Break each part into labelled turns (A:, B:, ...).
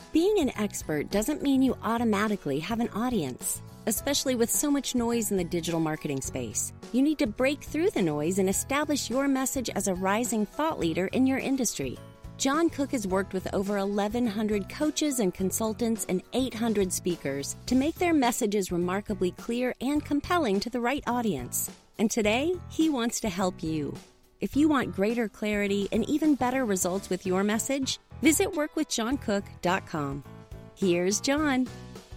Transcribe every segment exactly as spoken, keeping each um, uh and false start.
A: Being an expert doesn't mean you automatically have an audience, especially with so much noise in the digital marketing space. You need to break through the noise and establish your message as a rising thought leader in your industry. John Cook has worked with over eleven hundred coaches and consultants and eight hundred speakers to make their messages remarkably clear and compelling to the right audience. And today, he wants to help you. If you want greater clarity and even better results with your message, visit work with john cook dot com. Here's John.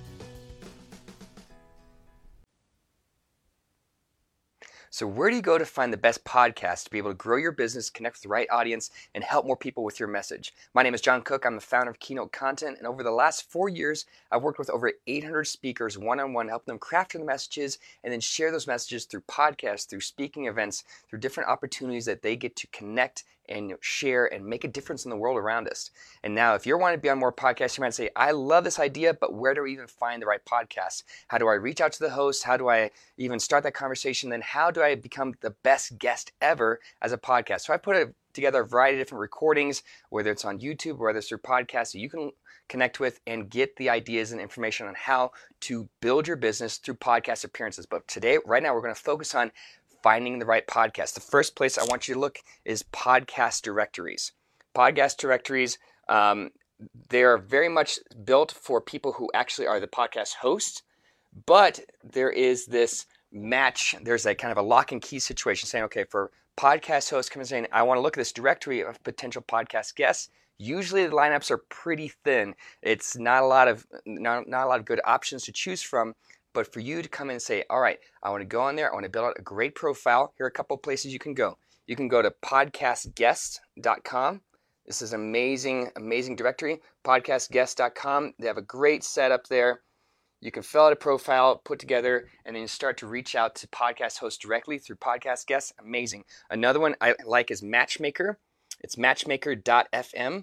B: So where do you go to find the best podcasts to be able to grow your business, connect with the right audience, and help more people with your message? My name is John Cook. I'm the founder of Keynote Content, and over the last four years, I've worked with over eight hundred speakers one-on-one, helping them craft their messages and then share those messages through podcasts, through speaking events, through different opportunities that they get to connect and share and make a difference in the world around us. And now, if you're wanting to be on more podcasts, you might say, I love this idea, but where do I even find the right podcasts? How do I reach out to the host? How do I even start that conversation? Then how do I become the best guest ever as a podcast? So I put a, together a variety of different recordings, whether it's on YouTube or whether it's through podcasts, that you can connect with and get the ideas and information on how to build your business through podcast appearances. But today, right now, we're going to focus on finding the right podcast. The first place I want you to look is podcast directories. Podcast directories, um, they're very much built for people who actually are the podcast hosts, but there is this match, there's a kind of a lock and key situation saying, okay, for podcast hosts coming saying, I want to look at this directory of potential podcast guests. Usually the lineups are pretty thin. It's not a lot of not, not a lot of good options to choose from. But for you to come in and say, all right, I want to go on there, I want to build out a great profile. Here are a couple of places you can go. You can go to podcast guest dot com. This is an amazing, amazing directory, podcast guest dot com. They have a great setup there. You can fill out a profile, put together, and then you start to reach out to podcast hosts directly through podcast guests. Amazing. Another one I like is Matchmaker. It's matchmaker dot f m.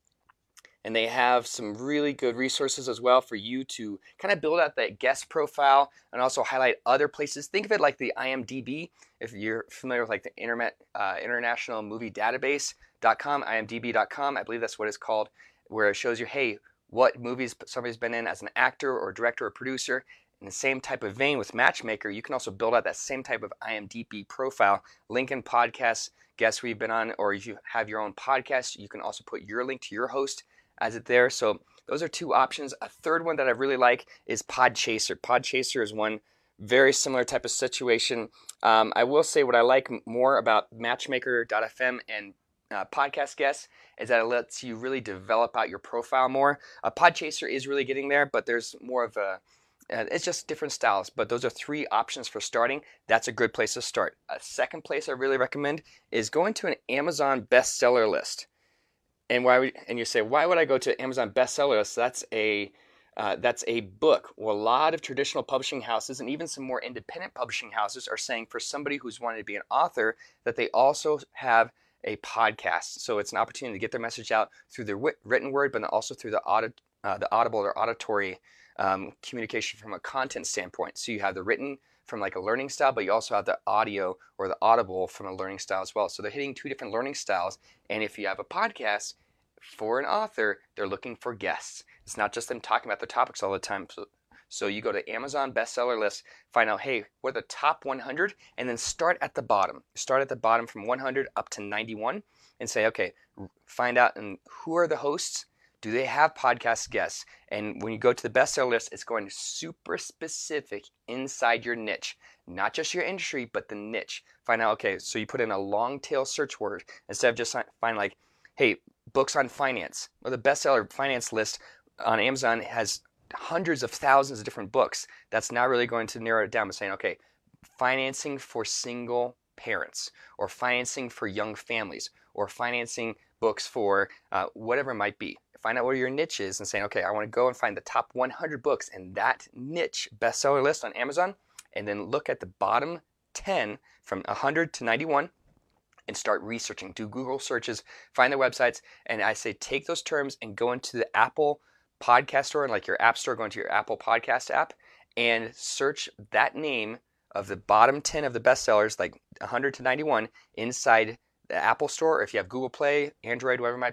B: And they have some really good resources as well for you to kind of build out that guest profile and also highlight other places. Think of it like the I M D B. If you're familiar with like the Internet, uh, International Movie Database dot com, I M D B dot com, I believe that's what it's called, where it shows you, hey, what movies somebody's been in as an actor or director or producer. In the same type of vein with Matchmaker, you can also build out that same type of I M D B profile, link in podcasts, guests we've been on, or if you have your own podcast, you can also put your link to your host as it there. So those are two options. A third one that I really like is Podchaser. Podchaser is one very similar type of situation. Um, I will say what I like more about matchmaker dot f m and uh, podcast guests is that it lets you really develop out your profile more. Uh, Podchaser is really getting there, but there's more of a, uh, it's just different styles. But those are three options for starting. That's a good place to start. A second place I really recommend is going to an Amazon bestseller list. And why would, and you say, why would I go to Amazon bestseller list? That's a uh, that's a book. Well, a lot of traditional publishing houses and even some more independent publishing houses are saying for somebody who's wanting to be an author that they also have a podcast. So it's an opportunity to get their message out through the wit- written word, but also through the audit, uh, the audible or auditory um, communication from a content standpoint. So you have the written from like a learning style, but you also have the audio or the audible from a learning style as well. So they're hitting two different learning styles. And if you have a podcast for an author, they're looking for guests. It's not just them talking about the topics all the time. So, so you go to Amazon bestseller list, find out, hey, what are the top one hundred? And then start at the bottom. Start at the bottom from one hundred up to ninety-one and say, okay, find out and who are the hosts? Do they have podcast guests? And when you go to the bestseller list, it's going super specific inside your niche. Not just your industry, but the niche. Find out, okay, so you put in a long tail search word instead of just find like, hey, books on finance. Well, the bestseller finance list on Amazon has hundreds of thousands of different books. That's not really going to narrow it down by saying, okay, financing for single parents, or financing for young families, or financing books for uh, whatever it might be. Find out where your niche is and saying, okay, I want to go and find the top one hundred books in that niche bestseller list on Amazon, and then look at the bottom ten from one hundred to ninety-one and start researching. Do Google searches, find their websites, and I say take those terms and go into the Apple podcast store, and like your app store, go into your Apple podcast app and search that name of the bottom ten of the bestsellers, like one hundred to ninety-one, inside the Apple store, or if you have Google Play, Android, whatever it might be,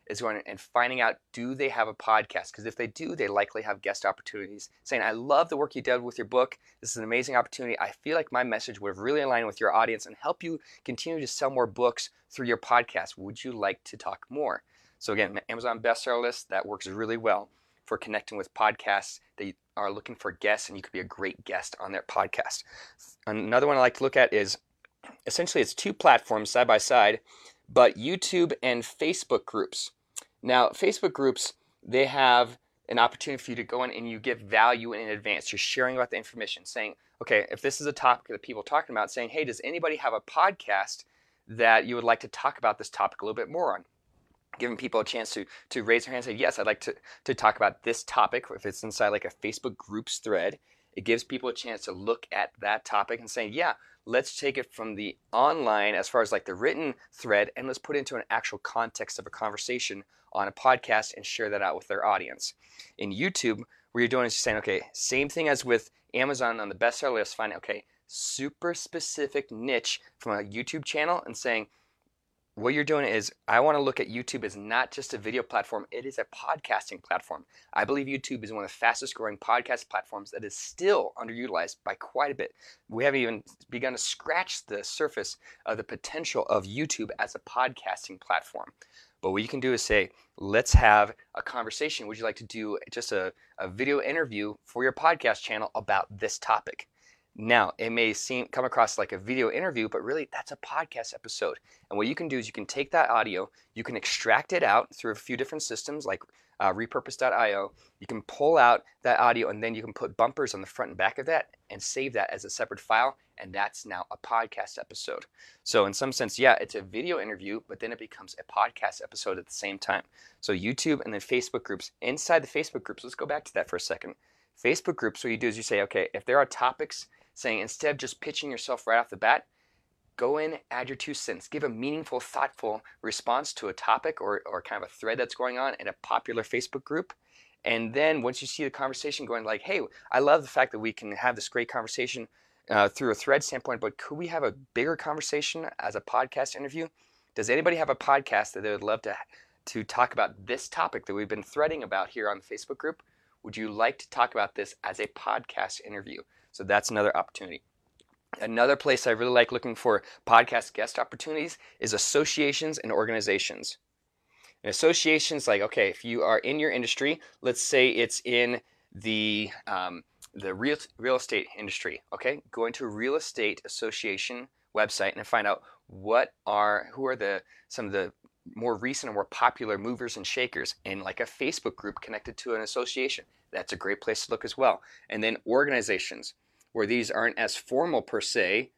B: is going and finding out, do they have a podcast? Because if they do, they likely have guest opportunities. Saying, I love the work you did with your book. This is an amazing opportunity. I feel like my message would have really aligned with your audience and help you continue to sell more books through your podcast. Would you like to talk more? So again, Amazon bestseller list, that works really well for connecting with podcasts that are looking for guests, and you could be a great guest on their podcast. Another one I like to look at is, essentially it's two platforms side by side, but YouTube and Facebook groups. Now, Facebook groups, they have an opportunity for you to go in and you give value in advance. You're sharing about the information, saying, okay, if this is a topic that people are talking about, saying, hey, does anybody have a podcast that you would like to talk about this topic a little bit more on? Giving people a chance to to raise their hand and say, yes, I'd like to, to talk about this topic. If it's inside like a Facebook groups thread, it gives people a chance to look at that topic and say, yeah, let's take it from the online as far as like the written thread and let's put it into an actual context of a conversation on a podcast and share that out with their audience. In YouTube, what you're doing is you're saying, okay, same thing as with Amazon on the bestseller list, finding, okay, super specific niche from a YouTube channel and saying, what you're doing is, I want to look at YouTube as not just a video platform, it is a podcasting platform. I believe YouTube is one of the fastest growing podcast platforms that is still underutilized by quite a bit. We haven't even begun to scratch the surface of the potential of YouTube as a podcasting platform. But what you can do is say, let's have a conversation. Would you like to do just a, a video interview for your podcast channel about this topic? Now, it may seem come across like a video interview, but really that's a podcast episode. And what you can do is you can take that audio, you can extract it out through a few different systems like uh, repurpose dot io. You can pull out that audio and then you can put bumpers on the front and back of that and save that as a separate file. And that's now a podcast episode. So in some sense, yeah, it's a video interview, but then it becomes a podcast episode at the same time. So YouTube and then Facebook groups. Inside the Facebook groups, let's go back to that for a second. Facebook groups, what you do is you say, okay, if there are topics saying instead of just pitching yourself right off the bat, go in, add your two cents, give a meaningful, thoughtful response to a topic or, or kind of a thread that's going on in a popular Facebook group. And then once you see the conversation going like, hey, I love the fact that we can have this great conversation uh, through a thread standpoint, but could we have a bigger conversation as a podcast interview? Does anybody have a podcast that they would love to, to talk about this topic that we've been threading about here on the Facebook group? Would you like to talk about this as a podcast interview? So that's another opportunity. Another place I really like looking for podcast guest opportunities is associations and organizations. And associations, like, okay, if you are in your industry, let's say it's in the um, the real real estate industry, okay, go into a real estate association website and find out what are who are the some of the more recent and more popular movers and shakers in like a Facebook group connected to an association. That's a great place to look as well. And then organizations, where these aren't as formal per se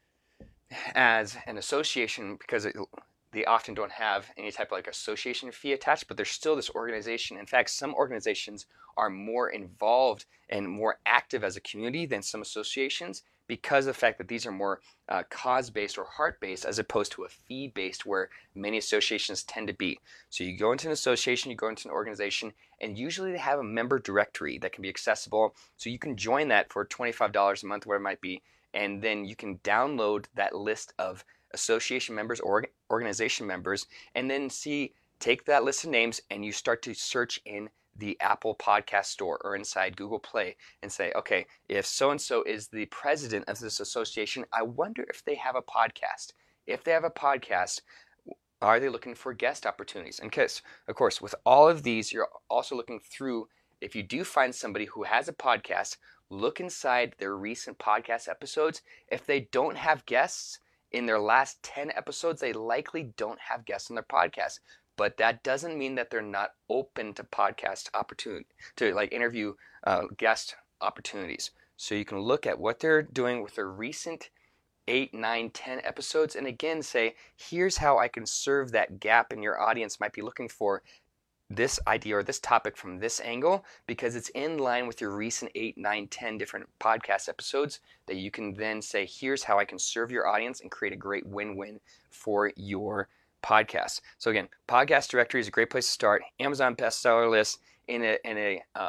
B: as an association because it, they often don't have any type of like association fee attached, but there's still this organization. In fact, some organizations are more involved and more active as a community than some associations because of the fact that these are more uh, cause-based or heart-based as opposed to a fee-based where many associations tend to be. So you go into an association, you go into an organization, and usually they have a member directory that can be accessible. So you can join that for twenty-five dollars a month, whatever it might be, and then you can download that list of association members or organization members and then see, take that list of names and you start to search in the Apple Podcast Store or inside Google Play and say, okay, if so-and-so is the president of this association, I wonder if they have a podcast. If they have a podcast, are they looking for guest opportunities? And because, of course, with all of these, you're also looking through, if you do find somebody who has a podcast, look inside their recent podcast episodes. If they don't have guests in their last ten episodes, they likely don't have guests on their podcast. But that doesn't mean that they're not open to podcast opportunity, to like interview uh, guest opportunities. So you can look at what they're doing with their recent eight, nine, ten episodes, and again say, here's how I can serve that gap in your audience might be looking for this idea or this topic from this angle, because it's in line with your recent eight, nine, ten different podcast episodes that you can then say, here's how I can serve your audience and create a great win-win for your podcast. So again, podcast directory is a great place to start. Amazon bestseller list in a, in a um,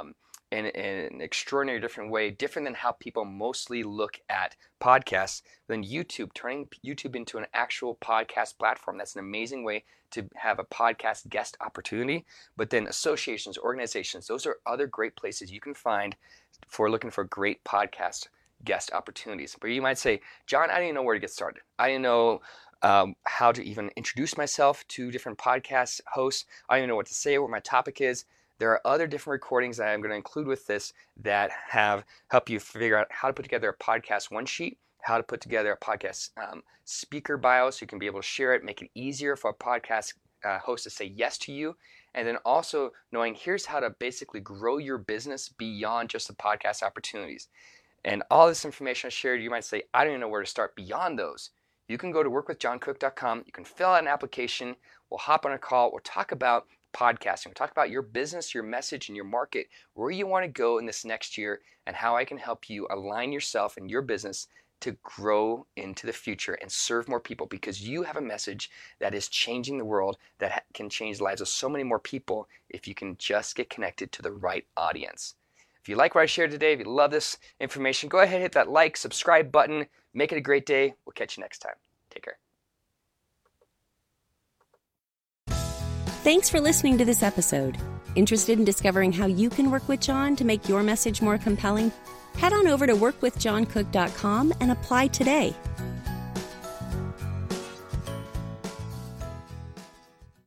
B: in, in an extraordinary different way, different than how people mostly look at podcasts, then YouTube, turning YouTube into an actual podcast platform. That's an amazing way to have a podcast guest opportunity. But then associations, organizations, those are other great places you can find for looking for great podcast guest opportunities. But you might say, John, I didn't know where to get started. I didn't know um, how to even introduce myself to different podcast hosts. I don't even know what to say, what my topic is. There are other different recordings that I'm going to include with this that have help you figure out how to put together a podcast one sheet, how to put together a podcast um, speaker bio so you can be able to share it, make it easier for a podcast uh, host to say yes to you, and then also knowing here's how to basically grow your business beyond just the podcast opportunities. And all this information I shared, you might say, I don't even know where to start beyond those. You can go to work with john cook dot com. You can fill out an application. We'll hop on a call. We'll talk about podcasting. We'll talk about your business, your message, and your market, where you want to go in this next year, and how I can help you align yourself and your business to grow into the future and serve more people, because you have a message that is changing the world, that ha- can change the lives of so many more people if you can just get connected to the right audience. If you like what I shared today, if you love this information, go ahead and hit that like, subscribe button. Make it a great day. We'll catch you next time. Take care.
A: Thanks for listening to this episode. Interested in discovering how you can work with John to make your message more compelling? Head on over to work with john cook dot com and apply today.